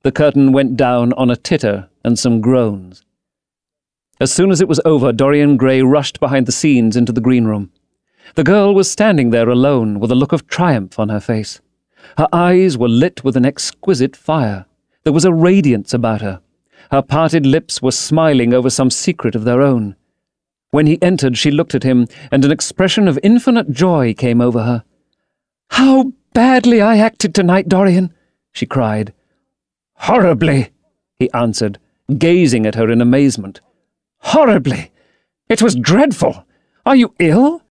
The curtain went down on a titter and some groans. As soon as it was over, Dorian Gray rushed behind the scenes into the green room. The girl was standing there alone, with a look of triumph on her face. Her eyes were lit with an exquisite fire. There was a radiance about her. Her parted lips were smiling over some secret of their own. When he entered, she looked at him, and an expression of infinite joy came over her. "How badly I acted tonight, Dorian!" she cried. "Horribly," he answered, gazing at her in amazement. "Horribly! It was dreadful! Are you ill?